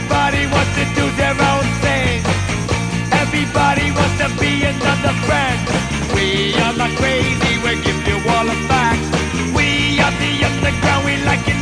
Everybody wants to do their own thing. Everybody wants to be another friend. We are not crazy, we give you all the facts. We are the underground, we like it